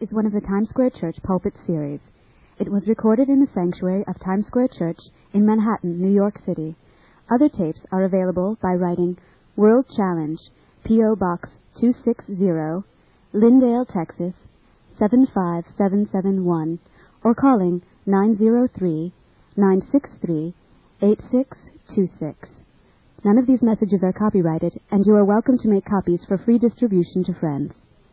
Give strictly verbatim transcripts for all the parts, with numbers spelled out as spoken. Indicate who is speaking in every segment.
Speaker 1: is one of the Times Square Church Pulpit Series. It was recorded in the sanctuary of Times Square Church in Manhattan, New York City. Other tapes are available by writing World Challenge, P O. Box two sixty, Lindale, Texas, seven five seven seven one, or calling nine zero three, nine six three, eight six two six. None of these messages are copyrighted, and you are welcome to make copies for free distribution to friends.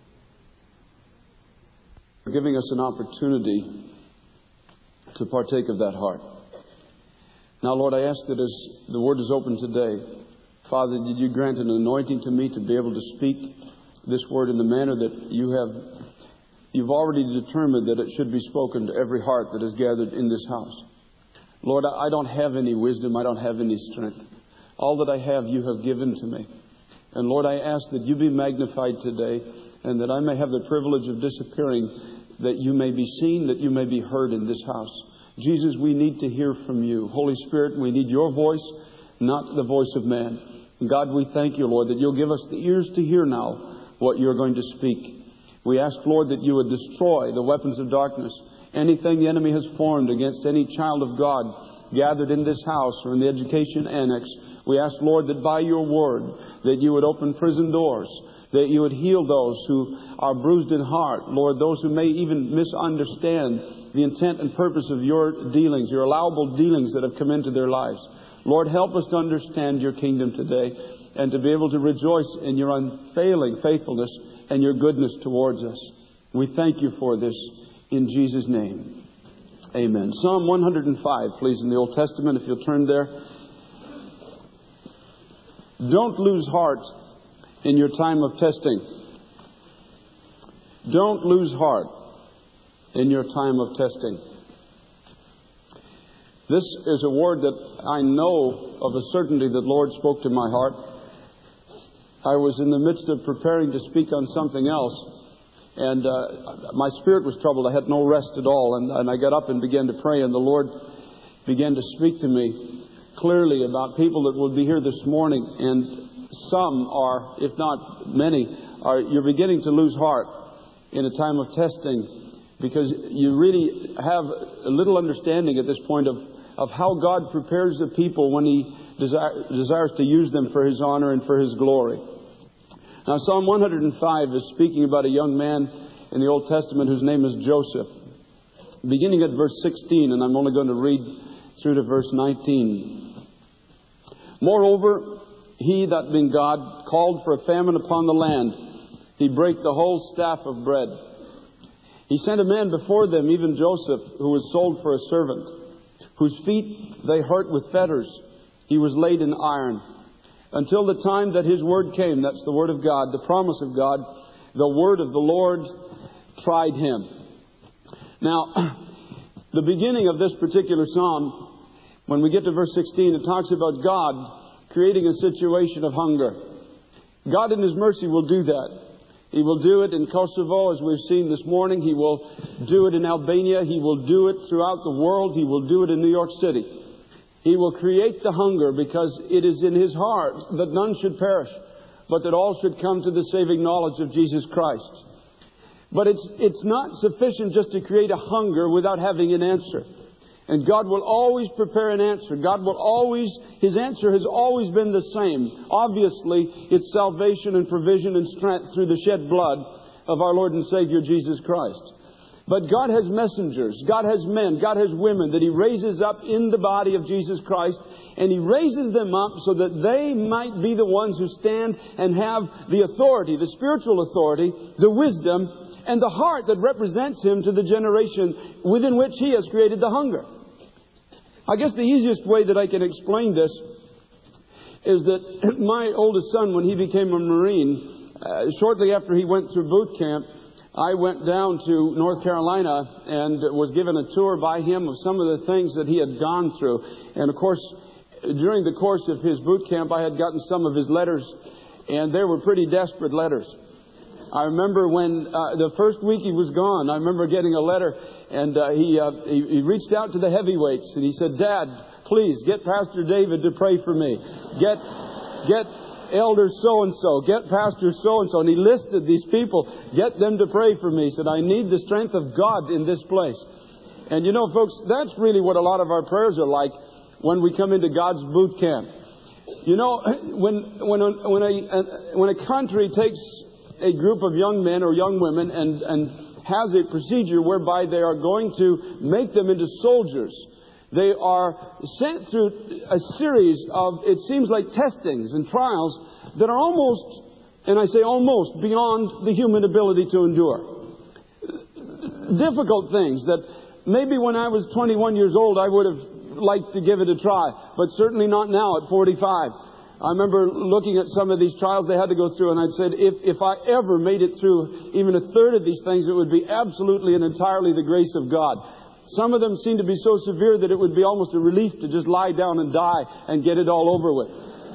Speaker 2: For giving us an opportunity to partake of that heart. Now, Lord, I ask that as the Word is open today, Father, did you grant an anointing to me to be able to speak this Word in the manner that you have, you've already determined that it should be spoken to every heart that is gathered in this house. Lord, I don't have any wisdom. I don't have any strength. All that I have, you have given to me. And Lord, I ask that you be magnified today and that I may have the privilege of disappearing, that you may be seen, that you may be heard in this house. Jesus, we need to hear from you. Holy Spirit, we need your voice, not the voice of man. God, we thank you, Lord, that you'll give us the ears to hear now what you're going to speak. We ask, Lord, that you would destroy the weapons of darkness. Anything the enemy has formed against any child of God gathered in this house or in the education annex, we ask, Lord, that by your word, that you would open prison doors, that you would heal those who are bruised in heart, Lord, those who may even misunderstand the intent and purpose of your dealings, your allowable dealings that have come into their lives. Lord, help us to understand your kingdom today and to be able to rejoice in your unfailing faithfulness and your goodness towards us. We thank you for this in Jesus' name. Amen. Psalm one hundred five, please, in the Old Testament, if you'll turn there. Don't lose heart in your time of testing. Don't lose heart in your time of testing. This is a word that I know of a certainty that Lord spoke to my heart. I was in the midst of preparing to speak on something else, and uh, my spirit was troubled. I had no rest at all, and, and I got up and began to pray, and the Lord began to speak to me clearly about people that would be here this morning, and some are, if not many, are you're beginning to lose heart in a time of testing because you really have a little understanding at this point of, of how God prepares the people when He desire, desires to use them for His honor and for His glory. Now, Psalm one hundred five is speaking about a young man in the Old Testament whose name is Joseph. Beginning at verse sixteen, and I'm only going to read through to verse nineteen. Moreover, he, that being God, called for a famine upon the land. He brake the whole staff of bread. He sent a man before them, even Joseph, who was sold for a servant, whose feet they hurt with fetters. He was laid in iron. Until the time that his word came, that's the word of God, the promise of God, the word of the Lord tried him. Now, the beginning of this particular psalm, when we get to verse sixteen, it talks about God creating a situation of hunger. God in His mercy will do that. He will do it in Kosovo, as we've seen this morning. He will do it in Albania. He will do it throughout the world. He will do it in New York City. He will create the hunger because it is in His heart that none should perish, but that all should come to the saving knowledge of Jesus Christ. But it's, it's not sufficient just to create a hunger without having an answer. And God will always prepare an answer. God will always, His answer has always been the same. Obviously, it's salvation and provision and strength through the shed blood of our Lord and Savior Jesus Christ. But God has messengers, God has men, God has women that He raises up in the body of Jesus Christ, and He raises them up so that they might be the ones who stand and have the authority, the spiritual authority, the wisdom, and the heart that represents Him to the generation within which He has created the hunger. I guess the easiest way that I can explain this is that my oldest son, when he became a Marine, uh, shortly after he went through boot camp, I went down to North Carolina and was given a tour by him of some of the things that he had gone through. And of course, during the course of his boot camp, I had gotten some of his letters, and they were pretty desperate letters. I remember when uh, the first week he was gone, I remember getting a letter, and uh, he, uh, he he reached out to the heavyweights, and he said, "Dad, please get Pastor David to pray for me. Get get elder so-and-so, get pastor so-and-so. And he listed these people, get them to pray for me. He said, I need the strength of God in this place. And you know, folks, that's really what a lot of our prayers are like when we come into God's boot camp. You know, when, when, a, when, a, when a country takes a group of young men or young women and, and has a procedure whereby they are going to make them into soldiers, they are sent through a series of, it seems like, testings and trials that are almost, and I say almost, beyond the human ability to endure. Difficult things that maybe when I was twenty-one years old I would have liked to give it a try, but certainly not now at forty-five. I remember looking at some of these trials they had to go through, and I'd said, if, if I ever made it through even a third of these things, it would be absolutely and entirely the grace of God. Some of them seem to be so severe that it would be almost a relief to just lie down and die and get it all over with.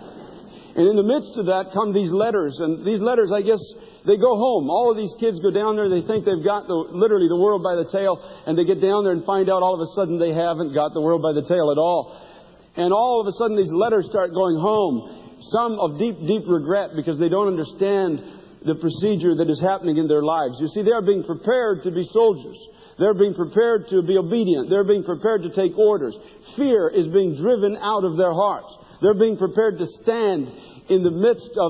Speaker 2: And in the midst of that come these letters. And these letters, I guess, they go home. All of these kids go down there. They think they've got the, literally the world by the tail. And they get down there and find out all of a sudden they haven't got the world by the tail at all. And all of a sudden these letters start going home. Some of deep, deep regret because they don't understand the procedure that is happening in their lives. You see, they are being prepared to be soldiers. They're being prepared to be obedient. They're being prepared to take orders. Fear is being driven out of their hearts. They're being prepared to stand in the midst of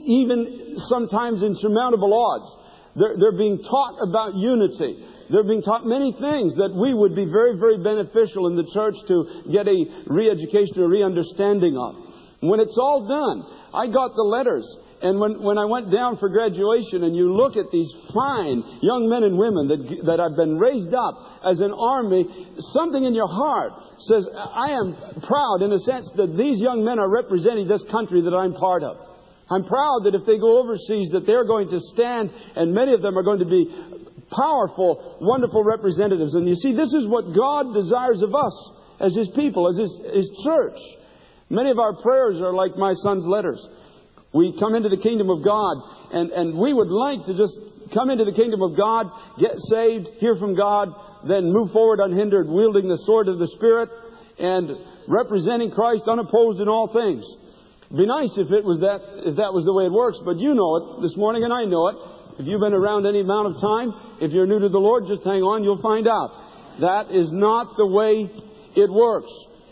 Speaker 2: even sometimes insurmountable odds. They're, they're being taught about unity. They're being taught many things that we would be very, very beneficial in the church to get a re-education, a re-understanding of. When it's all done, I got the letters. And when, when I went down for graduation and you look at these fine young men and women that, that have been raised up as an army, something in your heart says, I am proud in a sense that these young men are representing this country that I'm part of. I'm proud that if they go overseas that they're going to stand, and many of them are going to be powerful, wonderful representatives. And you see, this is what God desires of us as His people, as His, His church. Many of our prayers are like my son's letters. We come into the kingdom of God, and, and we would like to just come into the kingdom of God, get saved, hear from God, then move forward unhindered, wielding the sword of the Spirit and representing Christ unopposed in all things. It'd be nice if it was that, if that was the way it works, but you know it this morning and I know it. If you've been around any amount of time, if you're new to the Lord, just hang on, you'll find out. That is not the way it works.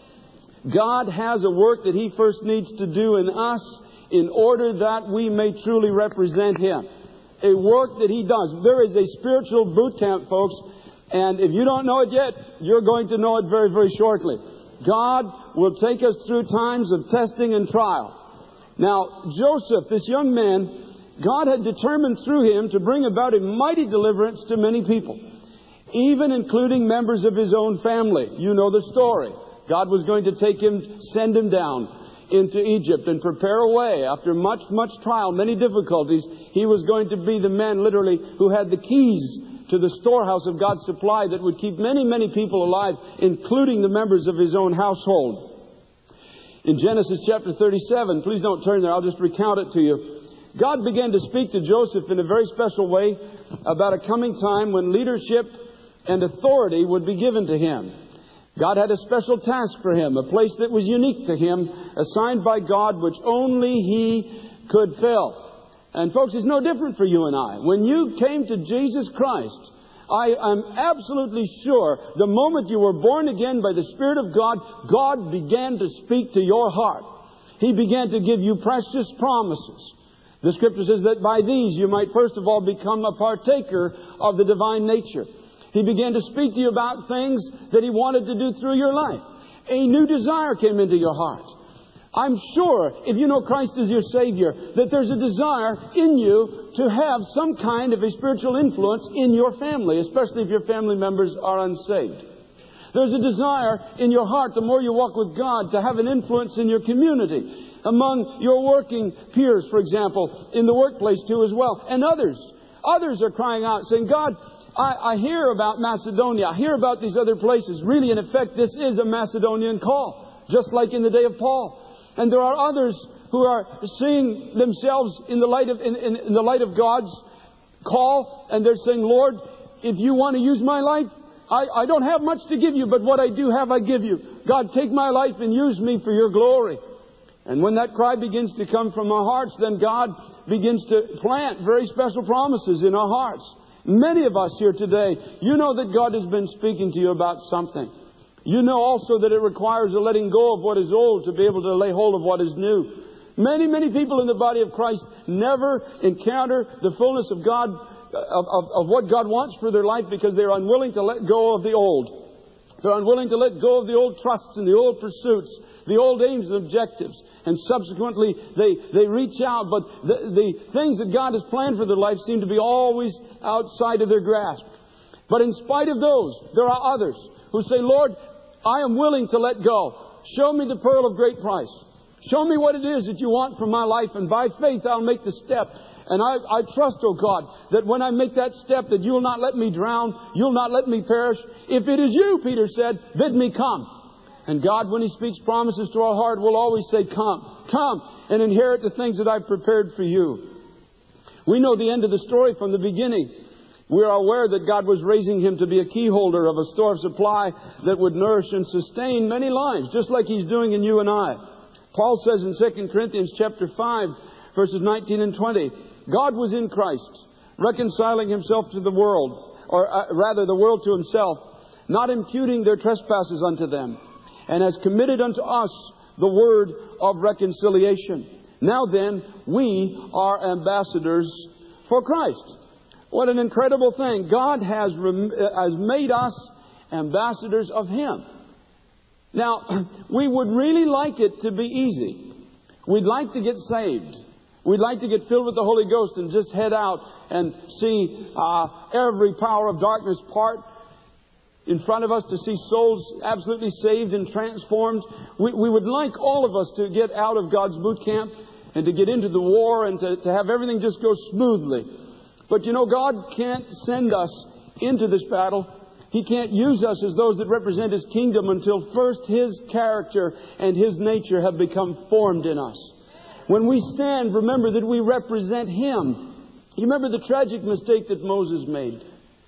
Speaker 2: God has a work that He first needs to do in us in order that we may truly represent Him. A work that He does. There is a spiritual boot camp, folks, and if you don't know it yet, you're going to know it very, very shortly. God will take us through times of testing and trial. Now, Joseph, this young man, God had determined through him to bring about a mighty deliverance to many people, even including members of his own family. You know the story. God was going to take him, send him down into Egypt and prepare a way. After much, much trial, many difficulties, he was going to be the man, literally, who had the keys to the storehouse of God's supply that would keep many, many people alive, including the members of his own household. In Genesis chapter thirty-seven, please don't turn there, I'll just recount it to you. God began to speak to Joseph in a very special way about a coming time when leadership and authority would be given to him. God had a special task for him, a place that was unique to him, assigned by God, which only he could fill. And folks, it's no different for you and I. When you came to Jesus Christ, I am absolutely sure the moment you were born again by the Spirit of God, God began to speak to your heart. He began to give you precious promises. The Scripture says that by these you might first of all become a partaker of the divine nature. He began to speak to you about things that He wanted to do through your life. A new desire came into your heart. I'm sure, if you know Christ as your Savior, that there's a desire in you to have some kind of a spiritual influence in your family, especially if your family members are unsaved. There's a desire in your heart, the more you walk with God, to have an influence in your community, among your working peers, for example, in the workplace too as well, and others. Others are crying out, saying, God, I, I hear about Macedonia. I hear about these other places. Really, in effect, this is a Macedonian call, just like in the day of Paul. And there are others who are seeing themselves in the light of in, in, in the light of God's call, and they're saying, Lord, if you want to use my life, I, I don't have much to give you, but what I do have, I give you. God, take my life and use me for your glory. And when that cry begins to come from our hearts, then God begins to plant very special promises in our hearts. Many of us here today, you know that God has been speaking to you about something. You know also that it requires a letting go of what is old to be able to lay hold of what is new. Many, many people in the body of Christ never encounter the fullness of God, of, of, of what God wants for their life, because they're unwilling to let go of the old. They're unwilling to let go of the old trusts and the old pursuits, the old aims and objectives. And subsequently, they, they reach out, but the, the things that God has planned for their life seem to be always outside of their grasp. But in spite of those, there are others who say, Lord, I am willing to let go. Show me the pearl of great price. Show me what it is that you want from my life, and by faith I'll make the step. And I, I trust, oh God, that when I make that step, that you'll not let me drown, you'll not let me perish. If it is you, Peter said, bid me come. And God, when He speaks promises to our heart, will always say, come, come and inherit the things that I've prepared for you. We know the end of the story from the beginning. We are aware that God was raising him to be a key holder of a store of supply that would nourish and sustain many lives, just like He's doing in you and I. Paul says in Second Corinthians chapter five, verses nineteen and twenty, God was in Christ, reconciling Himself to the world, or uh, rather the world to Himself, not imputing their trespasses unto them, and has committed unto us the word of reconciliation. Now then, we are ambassadors for Christ. What an incredible thing. God has, rem- has made us ambassadors of Him. Now, we would really like it to be easy. We'd like to get saved. We'd like to get filled with the Holy Ghost and just head out and see uh, every power of darkness part in front of us, to see souls absolutely saved and transformed. We, we would like all of us to get out of God's boot camp and to get into the war and to, to have everything just go smoothly. But you know, God can't send us into this battle. He can't use us as those that represent His kingdom until first His character and His nature have become formed in us. When we stand, remember that we represent Him. You remember the tragic mistake that Moses made.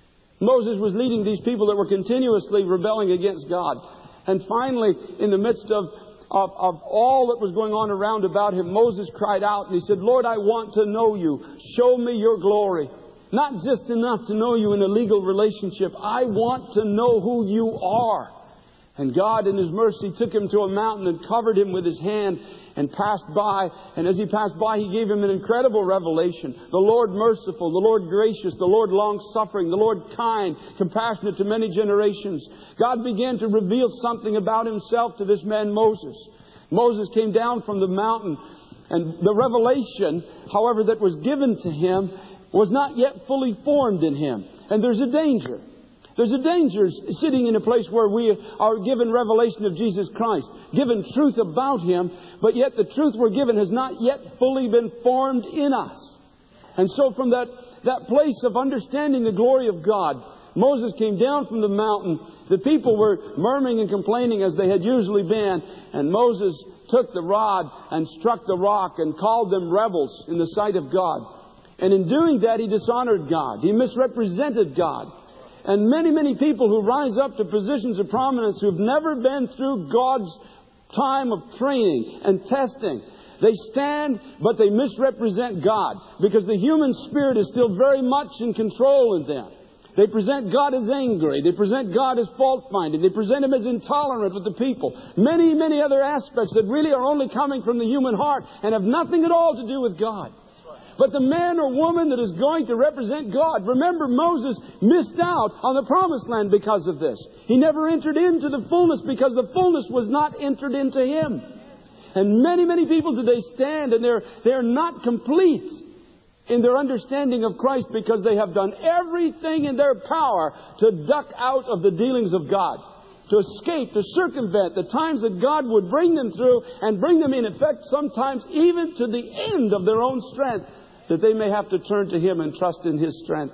Speaker 2: Moses was leading these people that were continuously rebelling against God. And finally, in the midst of, of, of all that was going on around about him, Moses cried out and he said, Lord, I want to know you. Show me your glory. Not just enough to know you in a legal relationship. I want to know who you are. And God, in His mercy, took him to a mountain and covered him with His hand and passed by. And as he passed by, He gave him an incredible revelation. The Lord merciful, the Lord gracious, the Lord long-suffering, the Lord kind, compassionate to many generations. God began to reveal something about Himself to this man Moses. Moses came down from the mountain, and the revelation, however, that was given to him was not yet fully formed in him. And there's a danger. There's a danger sitting in a place where we are given revelation of Jesus Christ, given truth about Him, but yet the truth we're given has not yet fully been formed in us. And so from that, that place of understanding the glory of God, Moses came down from the mountain. The people were murmuring and complaining as they had usually been. And Moses took the rod and struck the rock and called them rebels in the sight of God. And in doing that, he dishonored God. He misrepresented God. And many, many people who rise up to positions of prominence who've never been through God's time of training and testing, they stand, but they misrepresent God, because the human spirit is still very much in control in them. They present God as angry. They present God as fault-finding. They present Him as intolerant with the people. Many, many other aspects that really are only coming from the human heart and have nothing at all to do with God. But the man or woman that is going to represent God, remember, Moses missed out on the promised land because of this. He never entered into the fullness because the fullness was not entered into him. And many, many people today stand and they're, they're not complete in their understanding of Christ because they have done everything in their power to duck out of the dealings of God, to escape, to circumvent the times that God would bring them through and bring them in effect sometimes even to the end of their own strength, that they may have to turn to Him and trust in His strength.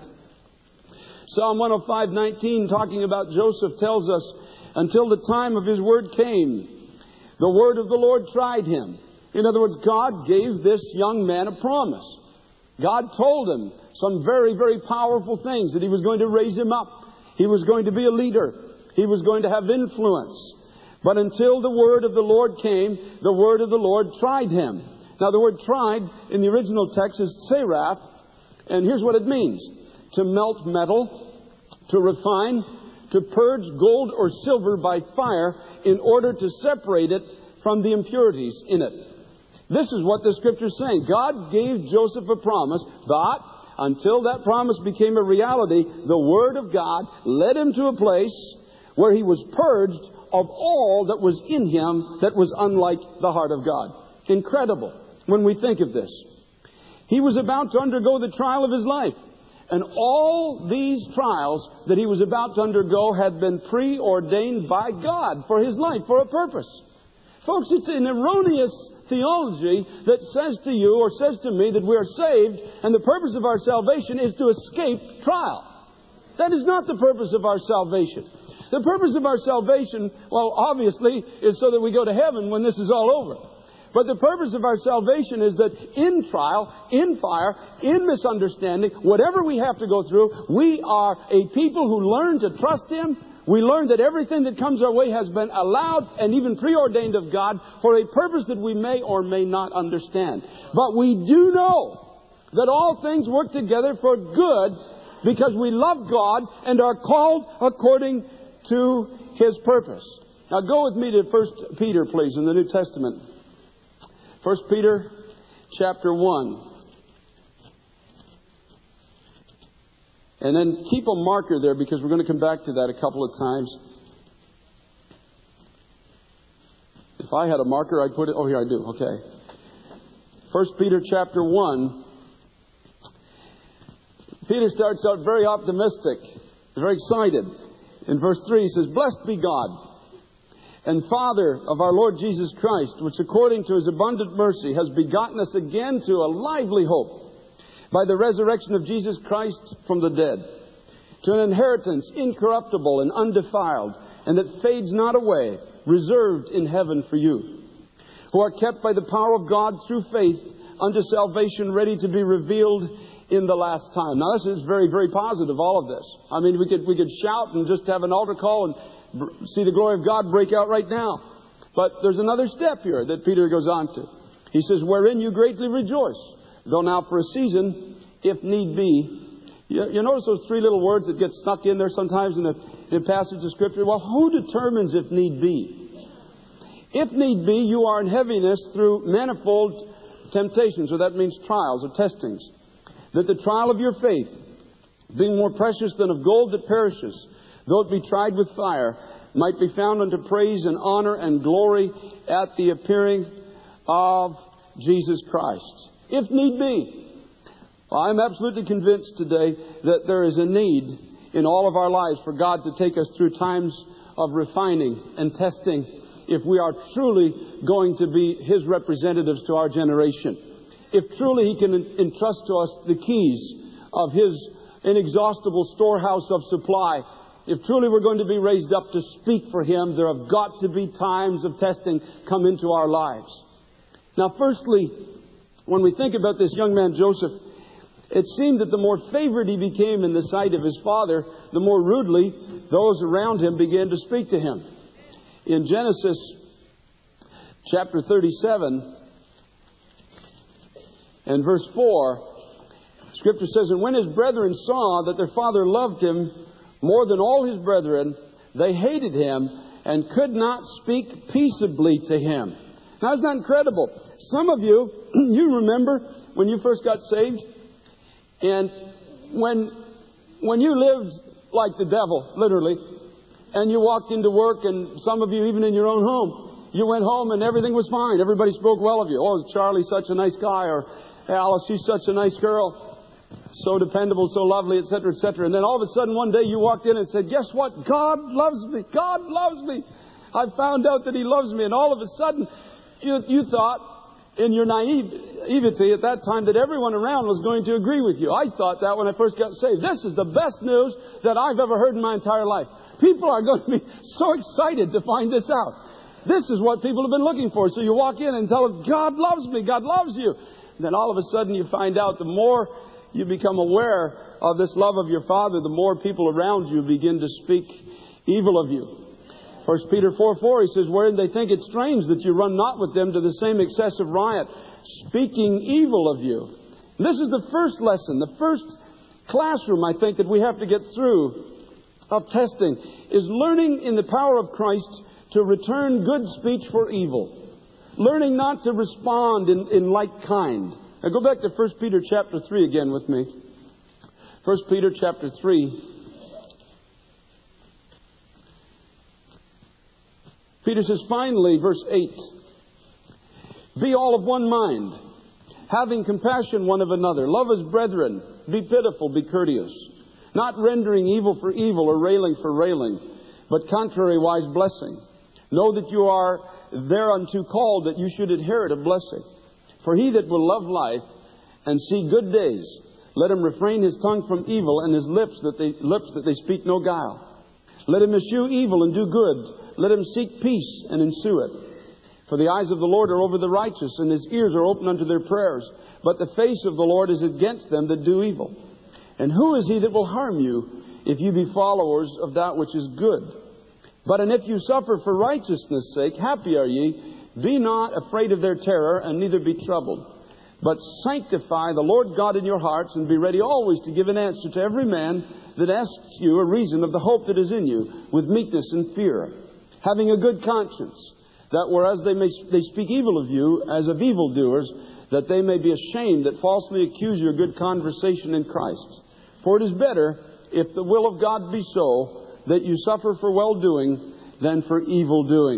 Speaker 2: Psalm one oh five nineteen, talking about Joseph, tells us, until the time of his word came, the word of the Lord tried him. In other words, God gave this young man a promise. God told him some very, very powerful things, that He was going to raise him up. He was going to be a leader. He was going to have influence. But until the word of the Lord came, the word of the Lord tried him. Now the word tried in the original text is seraph, and here's what it means. To melt metal, to refine, to purge gold or silver by fire in order to separate it from the impurities in it. This is what the Scripture is saying. God gave Joseph a promise, but until that promise became a reality, the Word of God led him to a place where he was purged of all that was in him that was unlike the heart of God. Incredible when we think of this. He was about to undergo the trial of his life. And all these trials that he was about to undergo had been preordained by God for his life, for a purpose. Folks, it's an erroneous theology that says to you or says to me that we are saved and the purpose of our salvation is to escape trial. That is not the purpose of our salvation. The purpose of our salvation, well, obviously, is so that we go to heaven when this is all over. But the purpose of our salvation is that in trial, in fire, in misunderstanding, whatever we have to go through, we are a people who learn to trust Him. We learn that everything that comes our way has been allowed and even preordained of God for a purpose that we may or may not understand. But we do know that all things work together for good because we love God and are called according to His purpose. Now go with me to First Peter, please, in the New Testament. First Peter chapter one. And then keep a marker there because we're going to come back to that a couple of times. If I had a marker, I'd put it... Oh, here I do. Okay. First Peter chapter one. Peter starts out very optimistic, very excited. In verse three he says, "Blessed be God and Father of our Lord Jesus Christ, which according to His abundant mercy has begotten us again to a lively hope by the resurrection of Jesus Christ from the dead, to an inheritance incorruptible and undefiled, and that fades not away, reserved in heaven for you, who are kept by the power of God through faith unto salvation, ready to be revealed in the last time." Now this is very, very positive, all of this. I mean, we could we could shout and just have an altar call and see the glory of God break out right now. But there's another step here that Peter goes on to. He says, "Wherein you greatly rejoice, though now for a season, if need be." You, you notice those three little words that get stuck in there sometimes in the, in the passage of Scripture? Well, who determines if need be? If need be, you are in heaviness through manifold temptations, or that means trials or testings, that the trial of your faith, being more precious than of gold that perishes, though it be tried with fire, might be found unto praise and honor and glory at the appearing of Jesus Christ. If need be. Well, I'm absolutely convinced today that there is a need in all of our lives for God to take us through times of refining and testing if we are truly going to be His representatives to our generation. If truly He can entrust to us the keys of His inexhaustible storehouse of supply, if truly we're going to be raised up to speak for Him, there have got to be times of testing come into our lives. Now, firstly, when we think about this young man Joseph, it seemed that the more favored he became in the sight of his father, the more rudely those around him began to speak to him. In Genesis chapter thirty-seven and verse four, Scripture says, "And when his brethren saw that their father loved him more than all his brethren, they hated him and could not speak peaceably to him." Now, isn't that incredible? Some of you, you remember when you first got saved, and when when you lived like the devil, literally, and you walked into work, and some of you even in your own home, you went home and everything was fine. Everybody spoke well of you. "Oh, is Charlie such a nice guy?" Or "Alice, she's such a nice girl. So dependable, so lovely," et cetera, et cetera. And then all of a sudden one day you walked in and said, "Guess what? God loves me. God loves me. I found out that He loves me." And all of a sudden you, you thought, in your naivety at that time, that everyone around was going to agree with you. I thought that when I first got saved. This is the best news that I've ever heard in my entire life. People are going to be so excited to find this out. This is what people have been looking for. So you walk in and tell them, "God loves me. God loves you." And then all of a sudden you find out the more you become aware of this love of your Father, the more people around you begin to speak evil of you. First Peter four four, he says, wherein they think it strange that you run not with them to the same excessive riot, speaking evil of you. And this is the first lesson, the first classroom, I think, that we have to get through of testing, is learning in the power of Christ to return good speech for evil. Learning not to respond in, in like kind. Now go back to First Peter chapter three again with me. First Peter chapter three. Peter says, finally, verse eight, be all of one mind, having compassion one of another. Love as brethren. Be pitiful, be courteous. Not rendering evil for evil or railing for railing, but contrariwise blessing. Know that you are thereunto called, that you should inherit a blessing. For he that will love life and see good days, let him refrain his tongue from evil, and his lips that they, lips that they speak no guile. Let him eschew evil and do good. Let him seek peace and ensue it. For the eyes of the Lord are over the righteous, and his ears are open unto their prayers. But the face of the Lord is against them that do evil. And who is he that will harm you, if you be followers of that which is good? But and if you suffer for righteousness' sake, happy are ye. Be not afraid of their terror, and neither be troubled. But sanctify the Lord God in your hearts, and be ready always to give an answer to every man that asks you a reason of the hope that is in you, with meekness and fear, having a good conscience, that whereas they may they speak evil of you as of evildoers, that they may be ashamed that falsely accuse your good conversation in Christ. For it is better, if the will of God be so, that you suffer for well-doing than for evil-doing.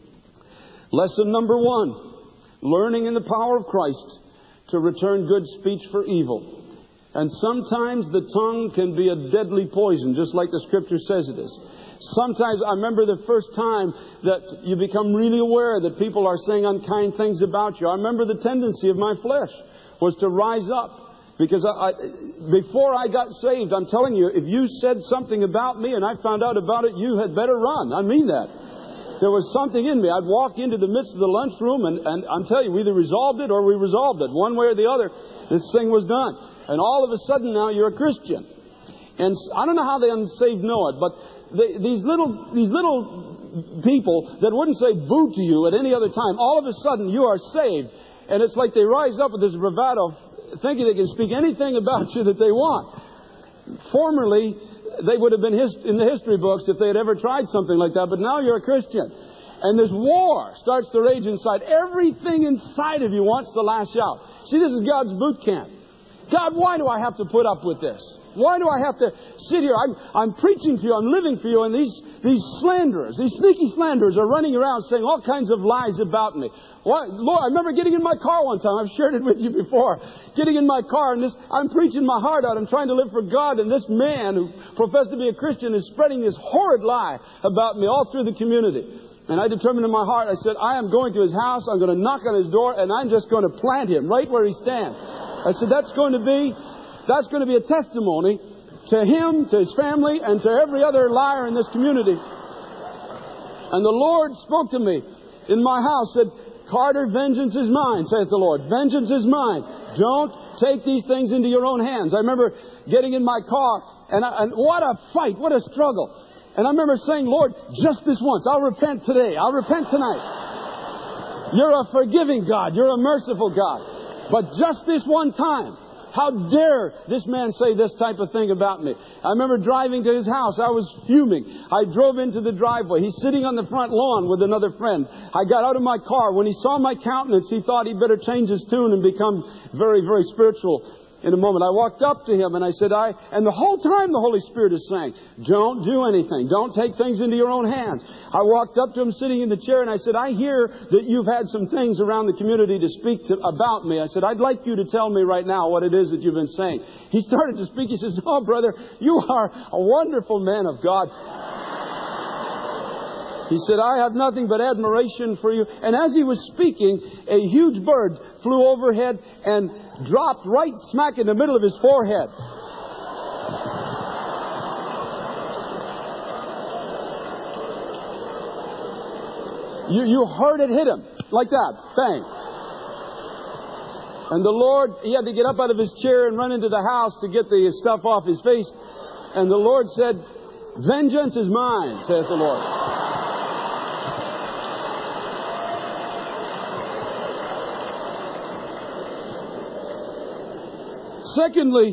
Speaker 2: Lesson number one, learning in the power of Christ to return good speech for evil. And sometimes the tongue can be a deadly poison, just like the Scripture says it is. Sometimes, I remember the first time that you become really aware that people are saying unkind things about you. I remember the tendency of my flesh was to rise up. Because I, I, before I got saved, I'm telling you, if you said something about me and I found out about it, you had better run. I mean that. There was something in me. I'd walk into the midst of the lunchroom and, and I'm telling you, we either resolved it or we resolved it. One way or the other, this thing was done. And all of a sudden now you're a Christian. And I don't know how the unsaved know it, but they, these little these little people that wouldn't say boo to you at any other time, all of a sudden you are saved. And it's like they rise up with this bravado, thinking they can speak anything about you that they want. Formerly, they would have been his, in the history books if they had ever tried something like that. But now you're a Christian. And this war starts to rage inside. Everything inside of you wants to lash out. See, this is God's boot camp. God, why do I have to put up with this? Why do I have to sit here? I'm, I'm preaching to you. I'm living for you. And these, these slanderers, these sneaky slanderers are running around saying all kinds of lies about me. What? Lord, I remember getting in my car one time. I've shared it with you before. Getting in my car and this, I'm preaching my heart out. I'm trying to live for God. And this man who professed to be a Christian is spreading this horrid lie about me all through the community. And I determined in my heart, I said, I am going to his house. I'm going to knock on his door and I'm just going to plant him right where he stands. I said, that's going to be... That's going to be a testimony to him, to his family, and to every other liar in this community. And the Lord spoke to me in my house, said, Carter, vengeance is mine, saith the Lord. Vengeance is mine. Don't take these things into your own hands. I remember getting in my car, and, I, and what a fight, what a struggle. And I remember saying, Lord, just this once, I'll repent today. I'll repent tonight. You're a forgiving God. You're a merciful God. But just this one time, how dare this man say this type of thing about me? I remember driving to his house. I was fuming. I drove into the driveway. He's sitting on the front lawn with another friend. I got out of my car. When he saw my countenance, he thought he'd better change his tune and become very, very spiritual in a moment. I walked up to him and I said, I, and the whole time the Holy Spirit is saying, don't do anything. Don't take things into your own hands. I walked up to him sitting in the chair and I said, I hear that you've had some things around the community to speak to, about me. I said, I'd like you to tell me right now what it is that you've been saying. He started to speak. He says, oh, brother, you are a wonderful man of God. He said, I have nothing but admiration for you. And as he was speaking, a huge bird flew overhead and dropped right smack in the middle of his forehead. You, you heard it hit him like that. Bang. And the Lord, he had to get up out of his chair and run into the house to get the stuff off his face. And the Lord said, vengeance is mine, saith the Lord. Secondly,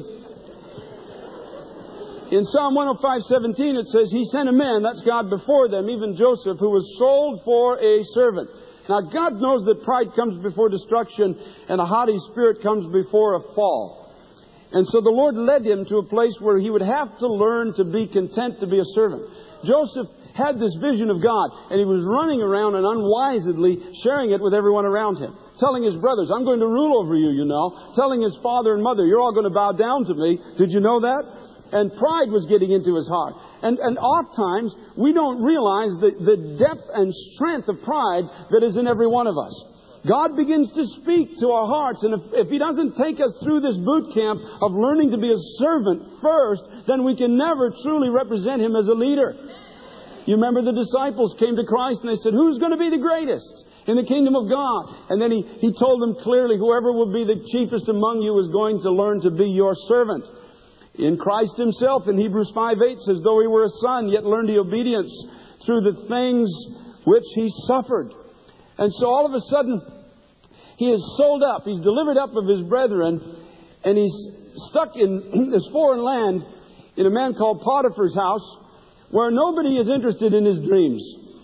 Speaker 2: in Psalm one oh five, seventeen, it says, He sent a man, that's God, before them, even Joseph, who was sold for a servant. Now, God knows that pride comes before destruction and a haughty spirit comes before a fall. And so the Lord led him to a place where he would have to learn to be content to be a servant. Joseph had this vision of God, and he was running around and unwisely sharing it with everyone around him. Telling his brothers, I'm going to rule over you, you know. Telling his father and mother, you're all going to bow down to me. Did you know that? And pride was getting into his heart. And, and oft times, we don't realize the, the depth and strength of pride that is in every one of us. God begins to speak to our hearts, and if, if He doesn't take us through this boot camp of learning to be a servant first, then we can never truly represent Him as a leader. You remember the disciples came to Christ and they said, who's going to be the greatest in the kingdom of God? And then he, he told them clearly, whoever will be the chiefest among you is going to learn to be your servant. In Christ Himself, in Hebrews five eight, says, though He were a son, yet learned He obedience through the things which He suffered. And so all of a sudden, He is sold up. He's delivered up of His brethren, and He's stuck in this foreign land in a man called Potiphar's house, where nobody is interested in his dreams.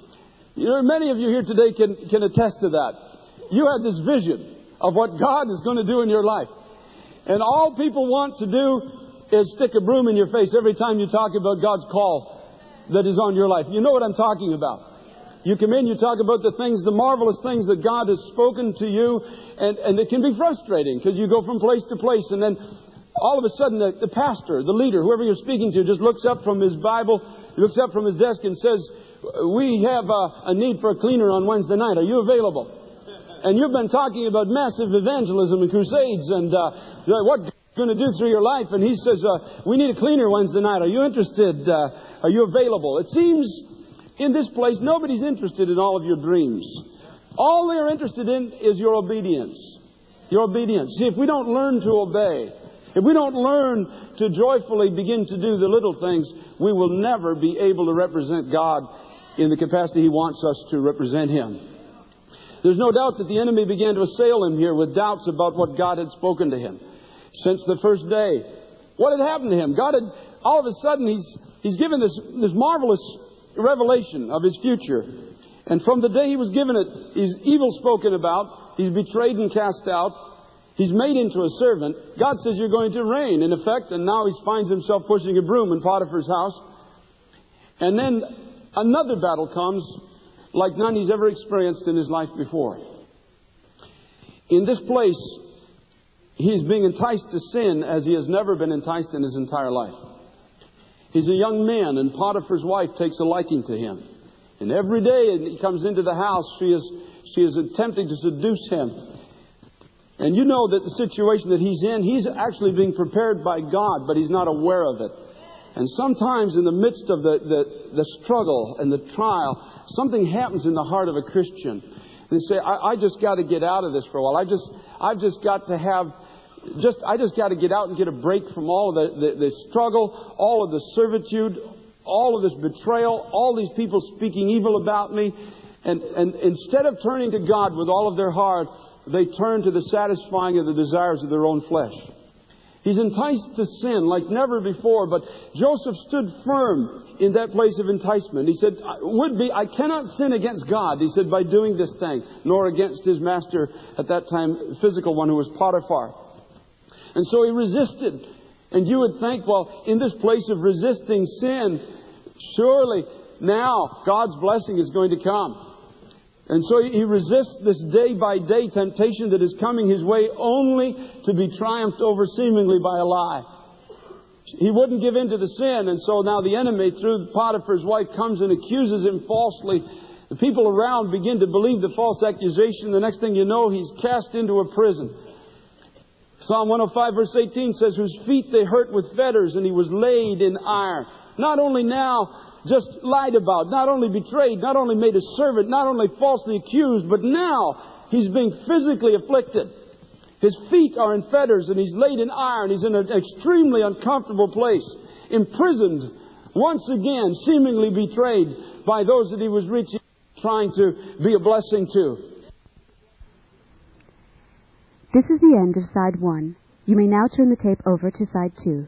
Speaker 2: You know, many of you here today can, can attest to that. You had this vision of what God is going to do in your life. And all people want to do is stick a broom in your face every time you talk about God's call that is on your life. You know what I'm talking about. You come in, you talk about the things, the marvelous things that God has spoken to you, and, and it can be frustrating because you go from place to place, and then all of a sudden the, the pastor, the leader, whoever you're speaking to, just looks up from his Bible, looks up from his desk and says, we have a, a need for a cleaner on Wednesday night. Are you available? And you've been talking about massive evangelism and crusades and uh, what God's going to do through your life. And he says, uh, we need a cleaner Wednesday night. Are you interested? Uh, are you available? It seems in this place, nobody's interested in all of your dreams. All they're interested in is your obedience. Your obedience. See, if we don't learn to obey, if we don't learn to joyfully begin to do the little things, we will never be able to represent God in the capacity He wants us to represent Him. There's no doubt that the enemy began to assail him here with doubts about what God had spoken to him since the first day. What had happened to him? God had, all of a sudden, He's, he's given this, this marvelous revelation of His future. And from the day He was given it, He's evil spoken about. He's betrayed and cast out. He's made into a servant. God says you're going to reign, in effect. And now he finds himself pushing a broom in Potiphar's house. And then another battle comes like none he's ever experienced in his life before. In this place, he's being enticed to sin as he has never been enticed in his entire life. He's a young man, and Potiphar's wife takes a liking to him. And every day he comes into the house, she is, she is attempting to seduce him. And you know that the situation that he's in, he's actually being prepared by God, but he's not aware of it. And sometimes in the midst of the, the, the struggle and the trial, something happens in the heart of a Christian. They say, I, I just got to get out of this for a while. I just, I've just got to have, just, I just got to get out and get a break from all of the, the, the struggle, all of the servitude, all of this betrayal, all these people speaking evil about me. And, and instead of turning to God with all of their heart, they turn to the satisfying of the desires of their own flesh. He's enticed to sin like never before, but Joseph stood firm in that place of enticement. He said, would be, I cannot sin against God, he said, by doing this thing, nor against his master at that time, physical one, who was Potiphar. And so he resisted. And you would think, well, in this place of resisting sin, surely now God's blessing is going to come. And so he resists this day-by-day temptation that is coming his way only to be triumphed over seemingly by a lie. He wouldn't give in to the sin, and so now the enemy, through Potiphar's wife, comes and accuses him falsely. The people around begin to believe the false accusation. The next thing you know, he's cast into a prison. Psalm one oh five verse eighteen says, whose feet they hurt with fetters, and he was laid in iron. Not only now just lied about, not only betrayed, not only made a servant, not only falsely accused, but now he's being physically afflicted. His feet are in fetters and he's laid in iron. He's in an extremely uncomfortable place, imprisoned, once again seemingly betrayed by those that he was reaching, trying to be a blessing to.
Speaker 1: This is the end of side one. You may now turn the tape over to side two.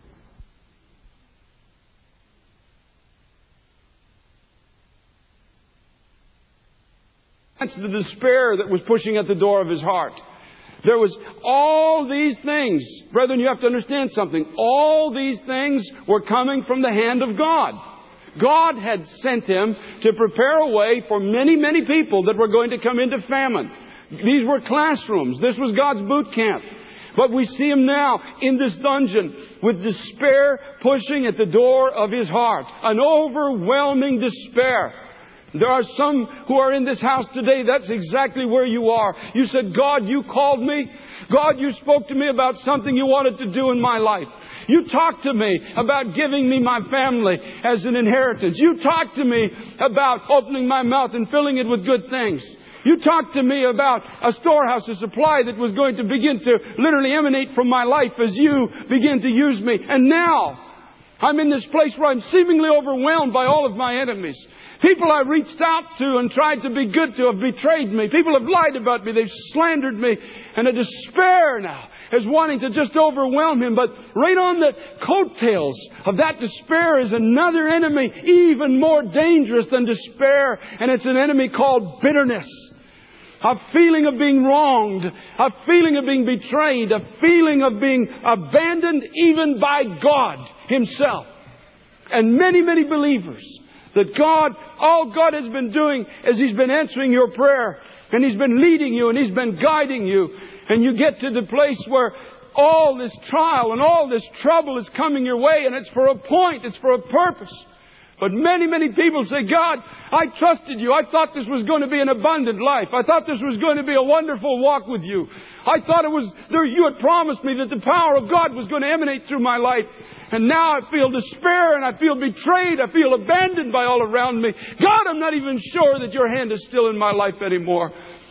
Speaker 2: That's the despair that was pushing at the door of his heart. There was all these things. Brethren, you have to understand something. All these things were coming from the hand of God. God had sent him to prepare a way for many, many people that were going to come into famine. These were classrooms. This was God's boot camp. But we see him now in this dungeon with despair pushing at the door of his heart. An overwhelming despair. There are some who are in this house today. That's exactly where you are. You said, God, you called me. God, you spoke to me about something you wanted to do in my life. You talked to me about giving me my family as an inheritance. You talked to me about opening my mouth and filling it with good things. You talked to me about a storehouse of supply that was going to begin to literally emanate from my life as you begin to use me. And now I'm in this place where I'm seemingly overwhelmed by all of my enemies. People I reached out to and tried to be good to have betrayed me. People have lied about me. They've slandered me. And a despair now is wanting to just overwhelm him. But right on the coattails of that despair is another enemy even more dangerous than despair. And it's an enemy called bitterness. A feeling of being wronged. A feeling of being betrayed. A feeling of being abandoned even by God Himself. And many, many believers that God, all God has been doing is He's been answering your prayer. And He's been leading you and He's been guiding you. And you get to the place where all this trial and all this trouble is coming your way. And it's for a point. It's for a purpose. But many, many people say, God, I trusted you. I thought this was going to be an abundant life. I thought this was going to be a wonderful walk with you. I thought it was, there, you had promised me that the power of God was going to emanate through my life. And now I feel despair and I feel betrayed. I feel abandoned by all around me. God, I'm not even sure that your hand is still in my life anymore.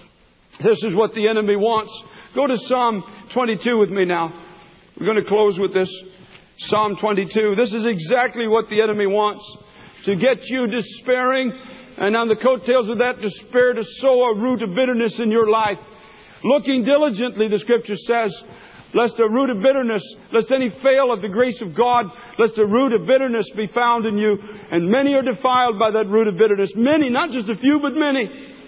Speaker 2: This is what the enemy wants. Go to Psalm twenty-two with me now. We're going to close with this. Psalm twenty-two. This is exactly what the enemy wants. To get you despairing, and on the coattails of that despair to sow a root of bitterness in your life. Looking diligently, the Scripture says, lest a root of bitterness, lest any fail of the grace of God, lest a root of bitterness be found in you. And many are defiled by that root of bitterness. Many, not just a few, but many.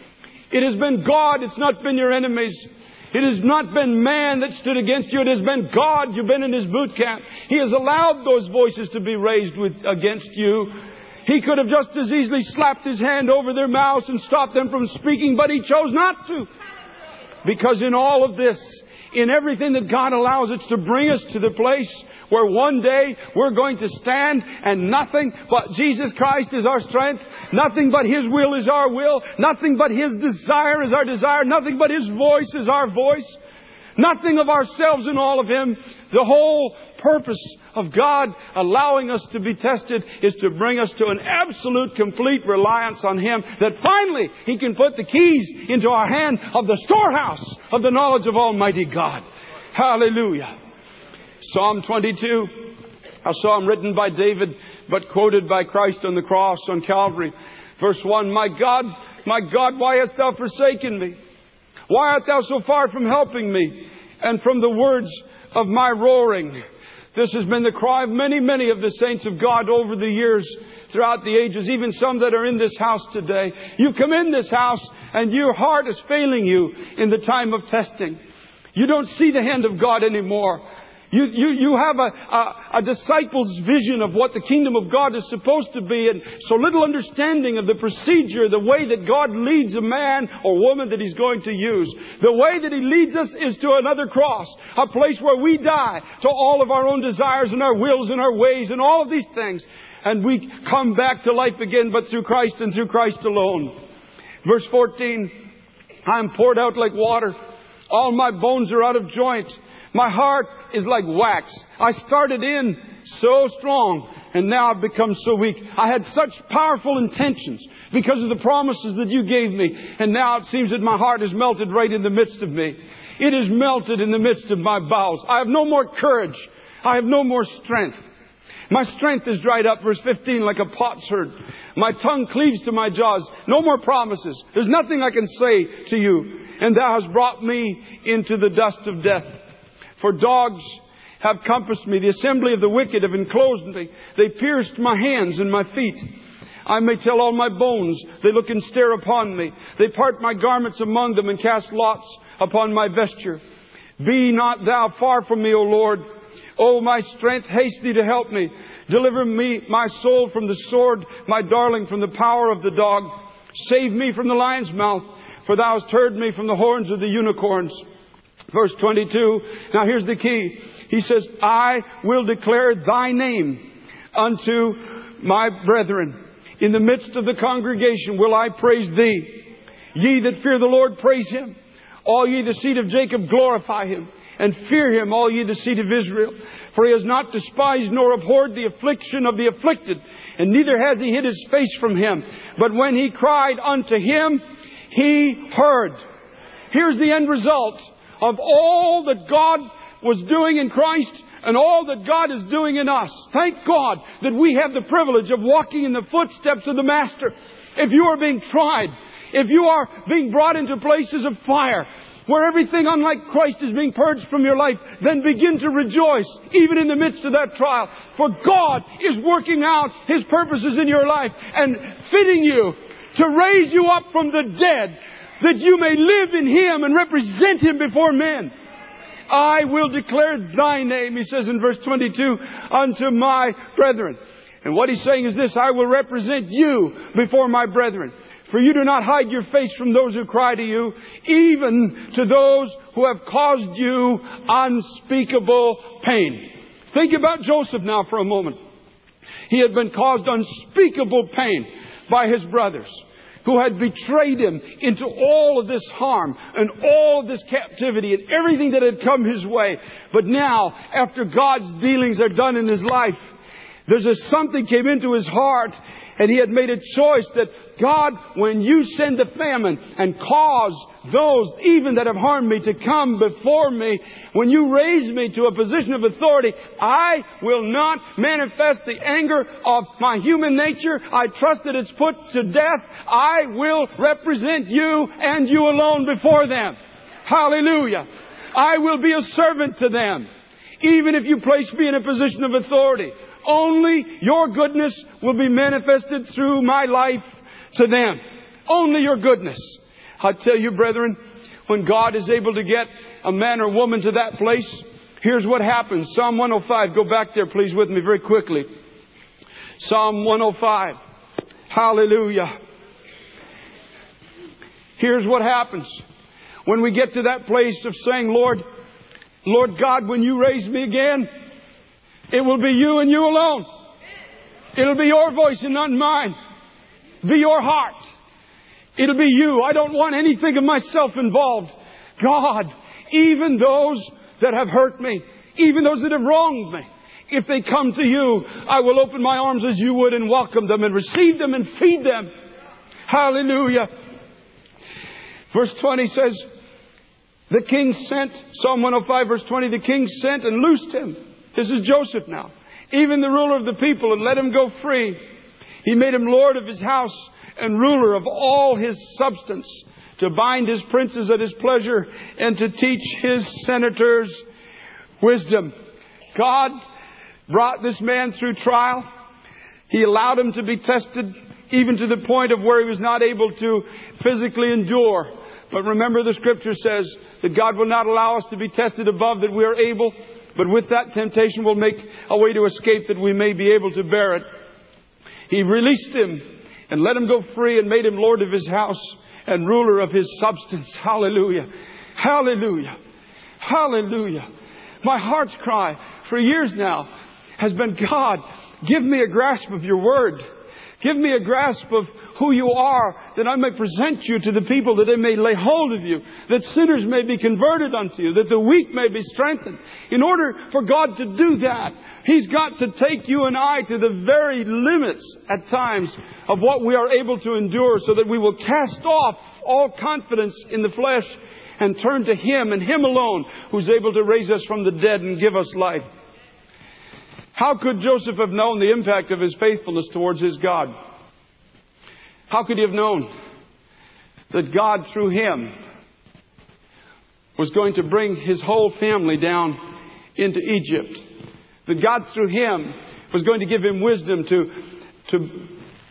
Speaker 2: It has been God, it's not been your enemies. It has not been man that stood against you. It has been God. You've been in His boot camp. He has allowed those voices to be raised with, against you. He could have just as easily slapped His hand over their mouths and stopped them from speaking, but He chose not to. Because in all of this, in everything that God allows, it's to bring us to the place where one day we're going to stand and nothing but Jesus Christ is our strength. Nothing but His will is our will. Nothing but His desire is our desire. Nothing but His voice is our voice. Nothing of ourselves in all of Him. The whole purpose of God allowing us to be tested is to bring us to an absolute, complete reliance on Him, that finally He can put the keys into our hand of the storehouse of the knowledge of Almighty God. Hallelujah. Psalm twenty-two, a psalm written by David, but quoted by Christ on the cross on Calvary. Verse one, My God, my God, why hast Thou forsaken me? Why art Thou so far from helping me and from the words of my roaring? This has been the cry of many, many of the saints of God over the years, throughout the ages, even some that are in this house today. You come in this house and your heart is failing you in the time of testing. You don't see the hand of God anymore. You, you, you have a, a, a disciple's vision of what the kingdom of God is supposed to be, and so little understanding of the procedure, the way that God leads a man or woman that He's going to use. The way that He leads us is to another cross, a place where we die to all of our own desires and our wills and our ways and all of these things. And we come back to life again, but through Christ and through Christ alone. Verse fourteen, I am poured out like water. All my bones are out of joint. My heart is like wax. I started in so strong and now I've become so weak. I had such powerful intentions because of the promises that you gave me. And now it seems that my heart is melted right in the midst of me. It is melted in the midst of my bowels. I have no more courage. I have no more strength. My strength is dried up, verse fifteen, like a potsherd. My tongue cleaves to my jaws. No more promises. There's nothing I can say to you. And Thou hast brought me into the dust of death. For dogs have compassed me. The assembly of the wicked have enclosed me. They pierced my hands and my feet. I may tell all my bones. They look and stare upon me. They part my garments among them and cast lots upon my vesture. Be not thou far from me, O Lord. O my strength, haste thee to help me. Deliver me, my soul, from the sword, my darling, from the power of the dog. Save me from the lion's mouth, for thou hast heard me from the horns of the unicorns. Verse twenty-two. Now here's the key. He says, I will declare thy name unto my brethren. In the midst of the congregation will I praise thee. Ye that fear the Lord, praise Him. All ye the seed of Jacob, glorify Him. And fear Him, all ye the seed of Israel. For He has not despised nor abhorred the affliction of the afflicted, and neither has He hid His face from him. But when he cried unto Him, He heard. Here's the end result of all that God was doing in Christ and all that God is doing in us. Thank God that we have the privilege of walking in the footsteps of the Master. If you are being tried, if you are being brought into places of fire, where everything unlike Christ is being purged from your life, then begin to rejoice, even in the midst of that trial. For God is working out His purposes in your life and fitting you to raise you up from the dead, that you may live in Him and represent Him before men. I will declare thy name, He says in verse twenty-two, unto my brethren. And what He's saying is this: I will represent you before my brethren. For you do not hide your face from those who cry to you, even to those who have caused you unspeakable pain. Think about Joseph now for a moment. He had been caused unspeakable pain by his brothers, who had betrayed him into all of this harm and all of this captivity and everything that had come his way. But now, after God's dealings are done in his life, there's a something came into his heart, and he had made a choice that, God, when you send the famine and cause those even that have harmed me to come before me, when you raise me to a position of authority, I will not manifest the anger of my human nature. I trust that it's put to death. I will represent you and you alone before them. Hallelujah. I will be a servant to them, even if you place me in a position of authority. Only your goodness will be manifested through my life to them. Only your goodness. I tell you, brethren, when God is able to get a man or woman to that place, here's what happens. Psalm one oh five. Go back there, please, with me very quickly. Psalm one oh five. Hallelujah. Here's what happens. When we get to that place of saying, Lord, Lord God, when you raise me again, it will be you and you alone. It'll be your voice and not mine. Be your heart. It'll be you. I don't want anything of myself involved. God, even those that have hurt me, even those that have wronged me, if they come to you, I will open my arms as you would and welcome them and receive them and feed them. Hallelujah. Verse twenty says, the king sent, Psalm one oh five verse twenty, the king sent and loosed him. This is Joseph now. Even the ruler of the people, and let him go free. He made him lord of his house and ruler of all his substance, to bind his princes at his pleasure and to teach his senators wisdom. God brought this man through trial. He allowed him to be tested, even to the point of where he was not able to physically endure. But remember, the Scripture says that God will not allow us to be tested above that we are able. But with that temptation will make a way to escape that we may be able to bear it. He released him and let him go free and made him lord of his house and ruler of his substance. Hallelujah. Hallelujah. Hallelujah. My heart's cry for years now has been, God, give me a grasp of your word. Give me a grasp of who you are, that I may present you to the people, that they may lay hold of you, that sinners may be converted unto you, that the weak may be strengthened. In order for God to do that, He's got to take you and I to the very limits at times of what we are able to endure, so that we will cast off all confidence in the flesh and turn to Him and Him alone, who's able to raise us from the dead and give us life. How could Joseph have known the impact of his faithfulness towards his God? How could he have known that God, through him, was going to bring his whole family down into Egypt. That God through him was going to give him wisdom to, to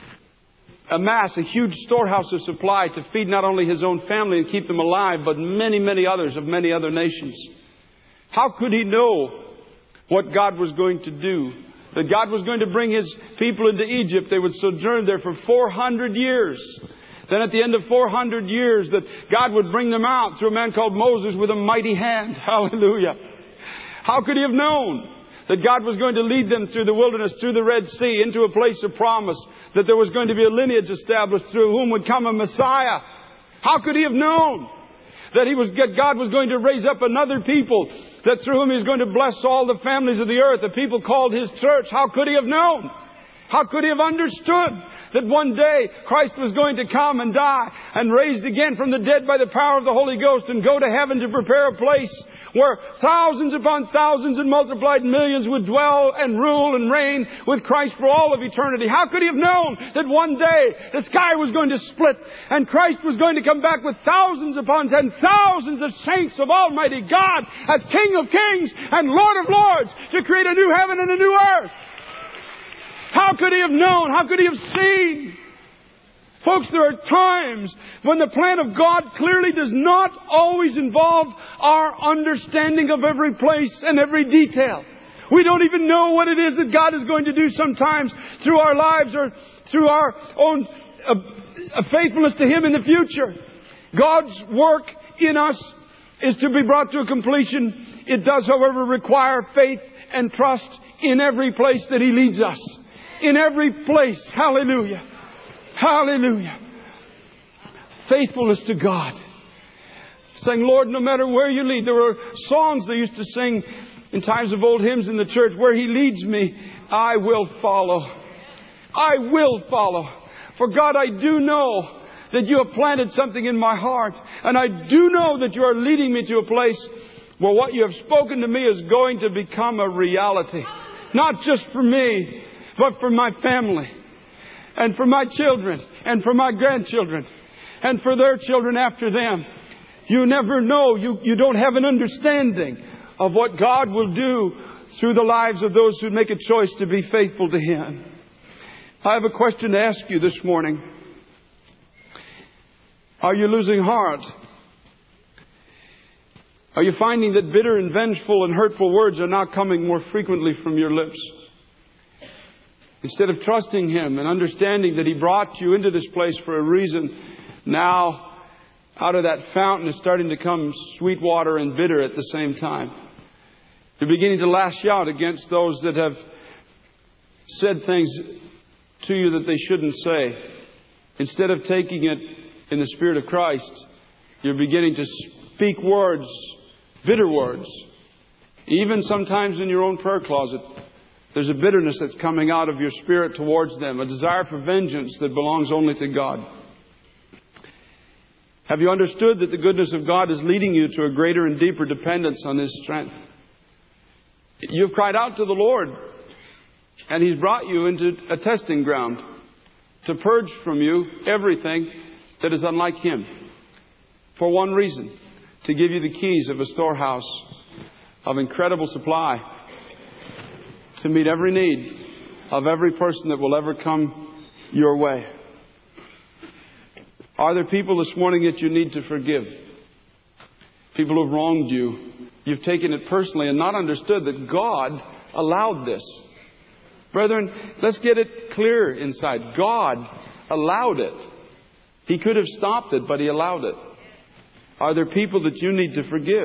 Speaker 2: amass a huge storehouse of supply to feed not only his own family and keep them alive, but many, many others of many other nations. How could he know what God was going to do? That God was going to bring his people into Egypt. They would sojourn there for four hundred years. Then at the end of four hundred years, that God would bring them out through a man called Moses with a mighty hand. Hallelujah. How could he have known that God was going to lead them through the wilderness, through the Red Sea, into a place of promise, that there was going to be a lineage established through whom would come a Messiah? How could he have known that he was, God was going to raise up another people, that through whom he was going to bless all the families of the earth, the people called his church? How could he have known? How could he have understood that one day Christ was going to come and die and raised again from the dead by the power of the Holy Ghost and go to heaven to prepare a place where thousands upon thousands and multiplied millions would dwell and rule and reign with Christ for all of eternity? How could he have known that one day the sky was going to split and Christ was going to come back with thousands upon ten thousands of saints of Almighty God as King of Kings and Lord of Lords to create a new heaven and a new earth? How could he have known? How could he have seen? Folks, there are times when the plan of God clearly does not always involve our understanding of every place and every detail. We don't even know what it is that God is going to do sometimes through our lives or through our own uh, uh, faithfulness to him in the future. God's work in us is to be brought to a completion. It does, however, require faith and trust in every place that he leads us. In every place. Hallelujah. Hallelujah. Faithfulness to God. Saying, Lord, no matter where you lead. There were songs they used to sing in times of old hymns in the church. Where he leads me, I will follow. I will follow. For God, I do know that you have planted something in my heart. And I do know that you are leading me to a place where what you have spoken to me is going to become a reality. Not just for me, but for my family, and for my children, and for my grandchildren, and for their children after them. You never know. You, you don't have an understanding of what God will do through the lives of those who make a choice to be faithful to him. I have a question to ask you this morning. Are you losing heart? Are you finding that bitter and vengeful and hurtful words are now coming more frequently from your lips? Instead of trusting him and understanding that he brought you into this place for a reason, now out of that fountain is starting to come sweet water and bitter at the same time. You're beginning to lash out against those that have said things to you that they shouldn't say. Instead of taking it in the Spirit of Christ, you're beginning to speak words, bitter words. Even sometimes in your own prayer closet, there's a bitterness that's coming out of your spirit towards them, a desire for vengeance that belongs only to God. Have you understood that the goodness of God is leading you to a greater and deeper dependence on his strength? You've cried out to the Lord, and he's brought you into a testing ground to purge from you everything that is unlike him. For one reason, to give you the keys of a storehouse of incredible supply to meet every need of every person that will ever come your way. Are there people this morning that you need to forgive? People who have wronged you. You've taken it personally and not understood that God allowed this. Brethren, let's get it clear inside. God allowed it. He could have stopped it, but he allowed it. Are there people that you need to forgive?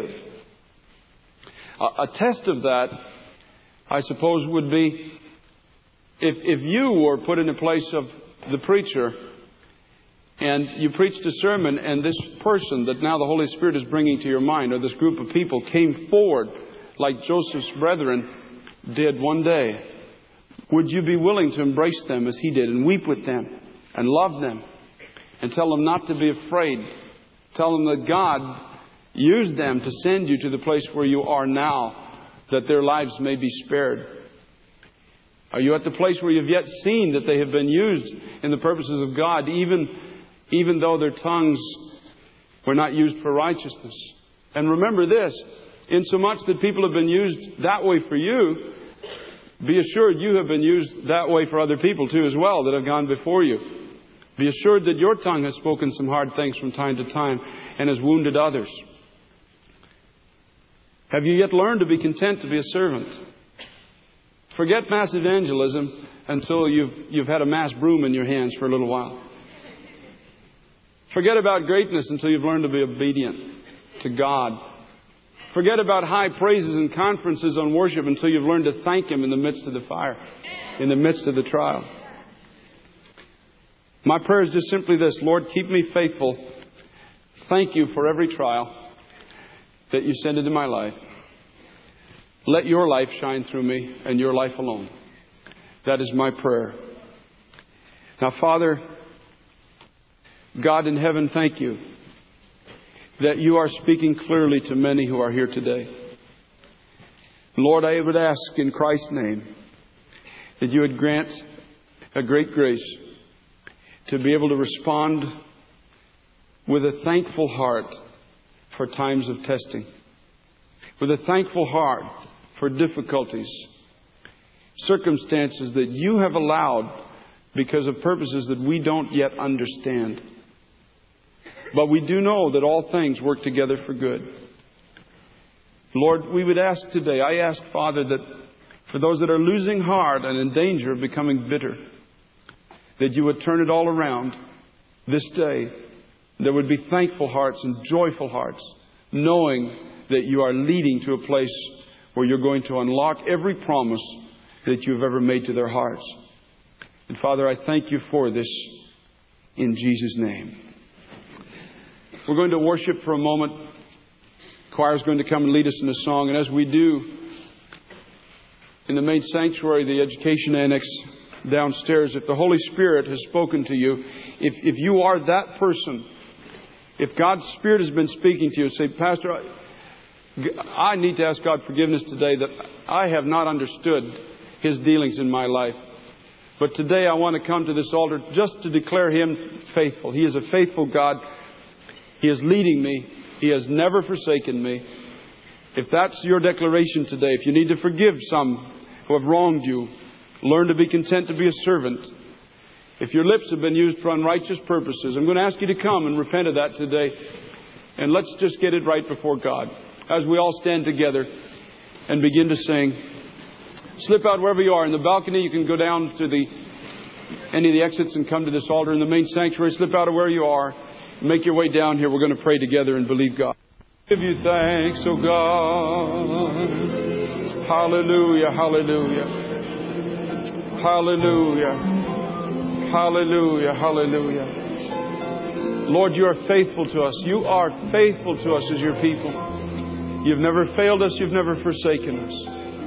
Speaker 2: A, a test of that, I suppose, would be if, if you were put in a place of the preacher and you preached a sermon and this person that now the Holy Spirit is bringing to your mind, or this group of people, came forward like Joseph's brethren did one day. Would you be willing to embrace them as he did and weep with them and love them and tell them not to be afraid? Tell them that God used them to send you to the place where you are now, that their lives may be spared. Are you at the place where you've yet seen that they have been used in the purposes of God, even, even though their tongues were not used for righteousness? And remember this, Insomuch that people have been used that way for you, be assured you have been used that way for other people too as well that have gone before you. Be assured that your tongue has spoken some hard things from time to time and has wounded others. Have you yet learned to be content to be a servant? Forget mass evangelism until you've, you've had a mass broom in your hands for a little while. Forget about greatness until you've learned to be obedient to God. Forget about high praises and conferences on worship until you've learned to thank Him in the midst of the fire, in the midst of the trial. My prayer is just simply this: Lord, keep me faithful. Thank You for every trial that You send into my life. Let Your life shine through me and Your life alone. That is my prayer. Now, Father, God in heaven, thank You that You are speaking clearly to many who are here today. Lord, I would ask in Christ's name that You would grant a great grace to be able to respond with a thankful heart for times of testing, with a thankful heart for difficulties, circumstances that You have allowed because of purposes that we don't yet understand. But we do know that all things work together for good. Lord, we would ask today, I ask, Father, that for those that are losing heart and in danger of becoming bitter, that You would turn it all around this day. There would be thankful hearts and joyful hearts, knowing that You are leading to a place where You're going to unlock every promise that You've ever made to their hearts. And Father, I thank You for this in Jesus' name. We're going to worship for a moment. The choir is going to come and lead us in a song. And as we do, in the main sanctuary, the education annex downstairs, if the Holy Spirit has spoken to you, if, if you are that person, if God's Spirit has been speaking to you, say, Pastor, I, I need to ask God forgiveness today that I have not understood His dealings in my life. But today I want to come to this altar just to declare Him faithful. He is a faithful God. He is leading me. He has never forsaken me. If that's your declaration today, if you need to forgive some who have wronged you, learn to be content to be a servant. If your lips have been used for unrighteous purposes, I'm going to ask you to come and repent of that today. And let's just get it right before God as we all stand together and begin to sing. Slip out wherever you are. In the balcony, you can go down to the any of the exits and come to this altar. In the main sanctuary, slip out of where you are. Make your way down here. We're going to pray together and believe God. Give You thanks, O God. Hallelujah, hallelujah. Hallelujah. Hallelujah, hallelujah. Lord, You are faithful to us. You are faithful to us as Your people. You've never failed us. You've never forsaken us.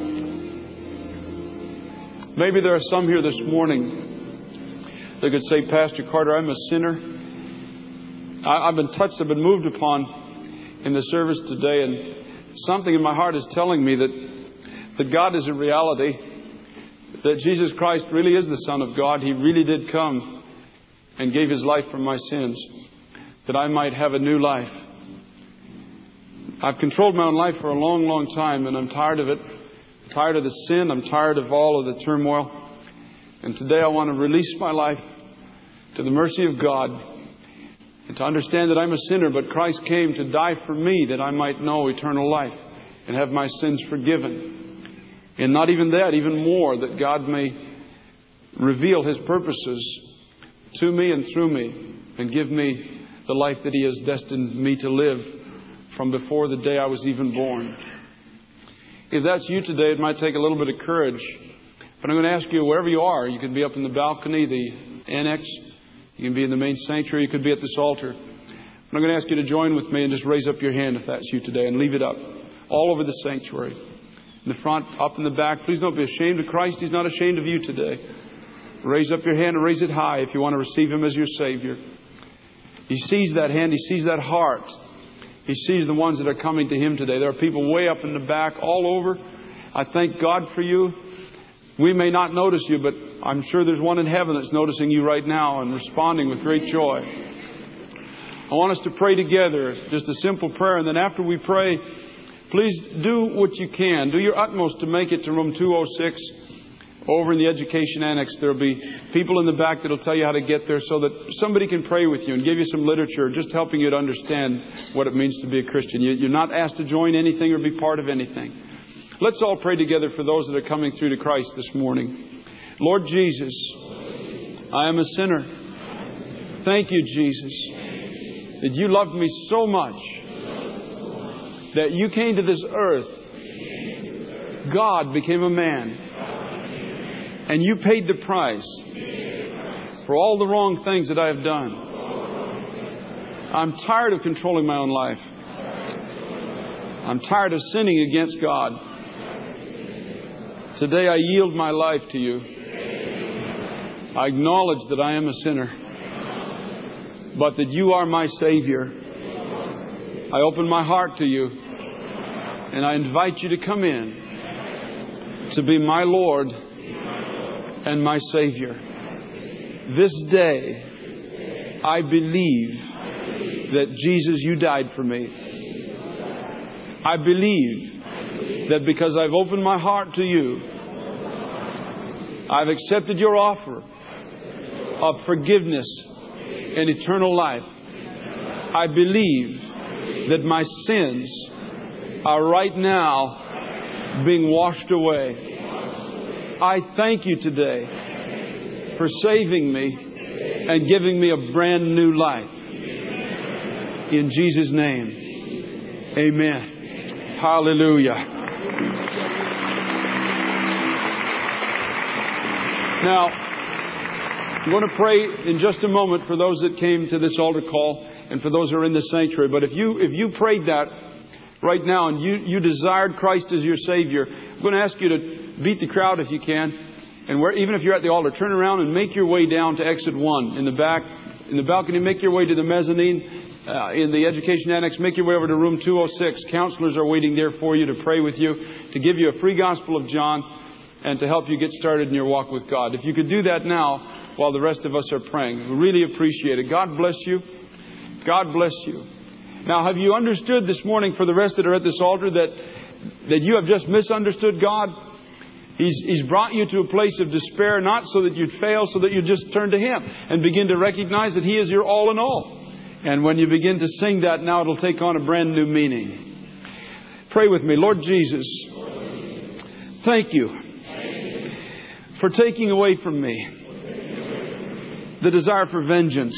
Speaker 2: Maybe there are some here this morning that could say, Pastor Carter, I'm a sinner. I've been touched, I've been moved upon in the service today, and something in my heart is telling me that, that God is a reality, that Jesus Christ really is the Son of God. He really did come and gave His life for my sins, that I might have a new life. I've controlled my own life for a long, long time, and I'm tired of it. I'm tired of the sin. I'm tired of all of the turmoil. And today I want to release my life to the mercy of God, and to understand that I'm a sinner, but Christ came to die for me that I might know eternal life and have my sins forgiven. And not even that, even more, that God may reveal His purposes to me and through me and give me the life that He has destined me to live from before the day I was even born. If that's you today, it might take a little bit of courage. But I'm going to ask you, wherever you are, you could be up in the balcony, the annex. You can be in the main sanctuary. You could be at this altar. And I'm going to ask you to join with me and just raise up your hand if that's you today and leave it up all over the sanctuary. In the front, up in the back. Please don't be ashamed of Christ. He's not ashamed of you today. Raise up your hand and raise it high if you want to receive Him as your Savior. He sees that hand. He sees that heart. He sees the ones that are coming to Him today. There are people way up in the back, all over. I thank God for you. We may not notice you, but I'm sure there's one in heaven that's noticing you right now and responding with great joy. I want us to pray together, just a simple prayer. And then after we pray, Please do what you can. Do your utmost to make it to room two oh six. Over in the Education Annex, there'll be people in the back that'll tell you how to get there so that somebody can pray with you and give you some literature, just helping you to understand what it means to be a Christian. You're not asked to join anything or be part of anything. Let's all pray together for those that are coming through to Christ this morning. Lord Jesus, I am a sinner. Thank you, Jesus, that you loved me so much that you came to this earth. God became a man. And you paid the price for all the wrong things that I have done. I'm tired of controlling my own life. I'm tired of sinning against God. Today I yield my life to you. I acknowledge that I am a sinner, but that you are my Savior. I open my heart to you, and I invite you to come in to be my Lord and my Savior. This day, I believe that Jesus, you died for me. I believe that because I've opened my heart to you, I've accepted your offer of forgiveness and eternal life. I believe that my sins are right now being washed away. I thank you today for saving me and giving me a brand new life. In Jesus' name, amen. Hallelujah. Now, I'm going to pray in just a moment for those that came to this altar call and for those who are in the sanctuary. But if you if you prayed that right now and you, you desired Christ as your Savior, I'm going to ask you to beat the crowd if you can. And where, even if you're at the altar, turn around and make your way down to exit one in the back, in the balcony. Make your way to the mezzanine uh, in the Education Annex. Make your way over to room two oh six. Counselors are waiting there for you to pray with you, to give you a free Gospel of John, and to help you get started in your walk with God. If you could do that now while the rest of us are praying, we really appreciate it. God bless you. God bless you. Now, have you understood this morning, for the rest that are at this altar, that, that you have just misunderstood God? He's, he's brought you to a place of despair, not so that you'd fail, so that you just turn to Him and begin to recognize that He is your all in all. And when you begin to sing that now, it'll take on a brand new meaning. Pray with me. Lord Jesus, thank you for taking away from me the desire for vengeance.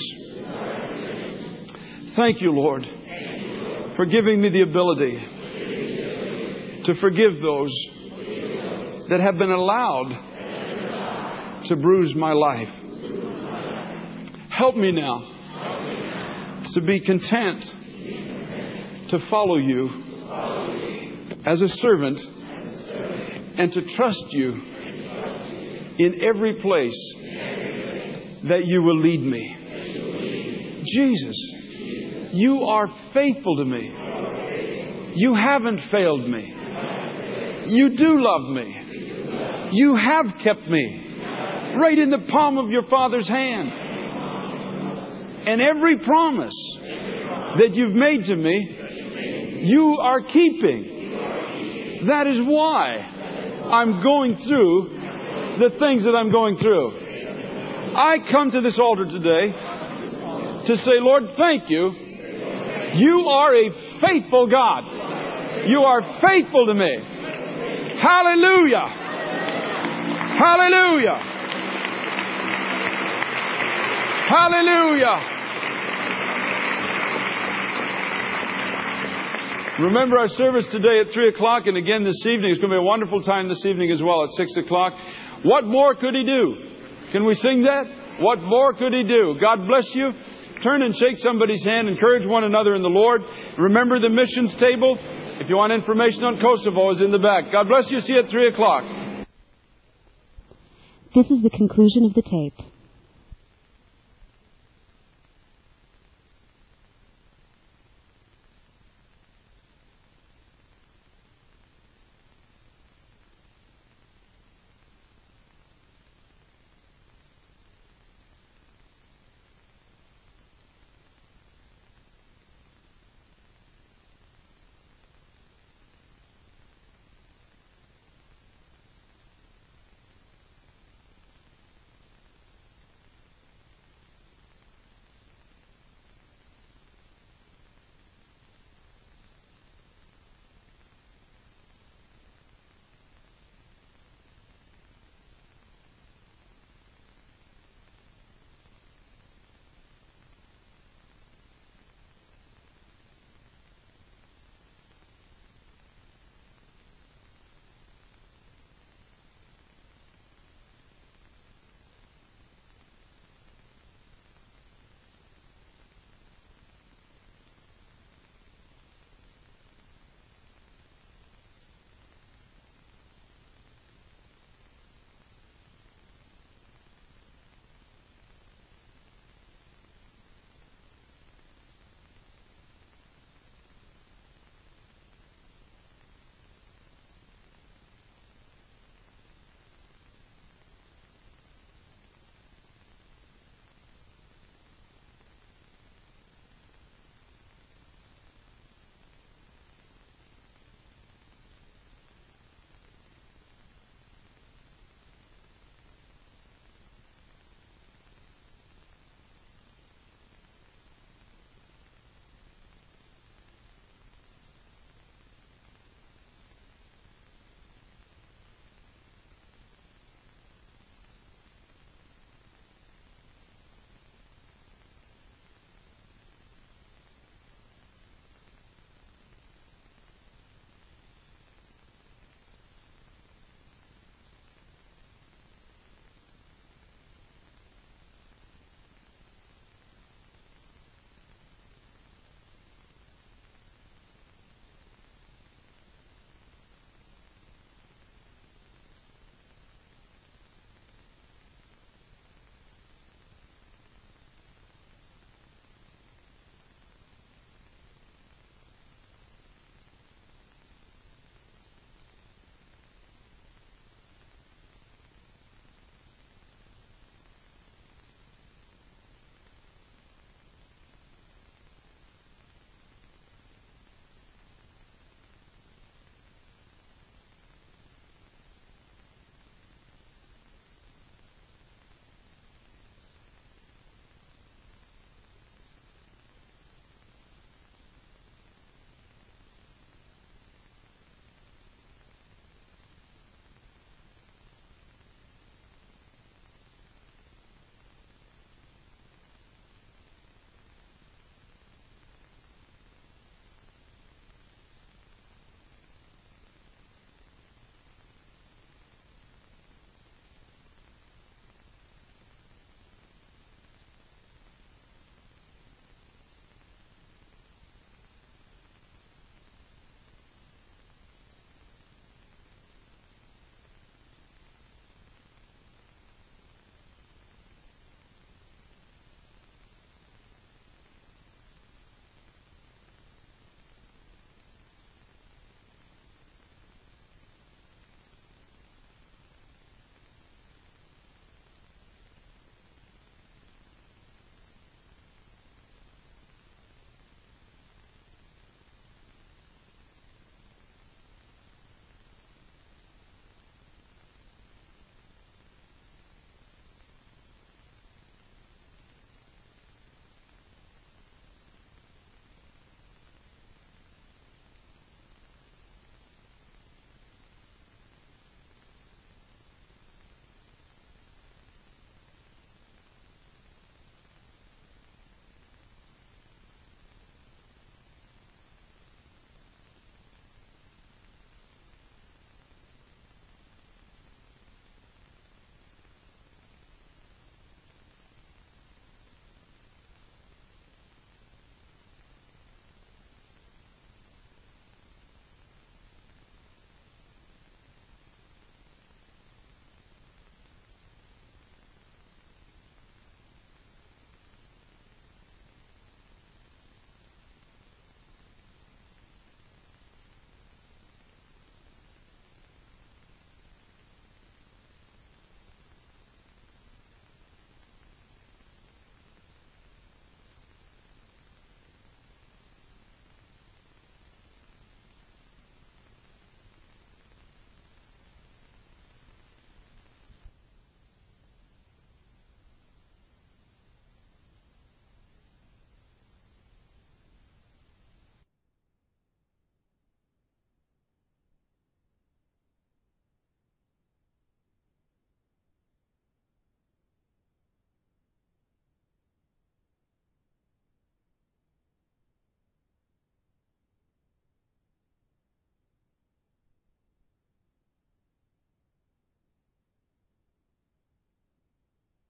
Speaker 2: Thank you, Lord, for giving me the ability to forgive those that have been allowed to bruise my life. Help me now to be content to follow you as a servant and to trust you in every place that you will lead me. Jesus, you are faithful to me. You haven't failed me. You do love me. You have kept me right in the palm of your Father's hand. And every promise that you've made to me, you are keeping. That is why I'm going through the things that I'm going through. I come to this altar today to say, Lord, thank you. You are a faithful God. You are faithful to me. Hallelujah. Hallelujah. Hallelujah. Remember our service today at three o'clock, and again this evening. It's going to be a wonderful time this evening as well at six o'clock. What more could He do? Can we sing that? What more could He do? God bless you. Turn and shake somebody's hand. Encourage one another in the Lord. Remember the missions table. If you want information on Kosovo, is in the back. God bless you. See you at three o'clock.
Speaker 1: This is the conclusion of the tape.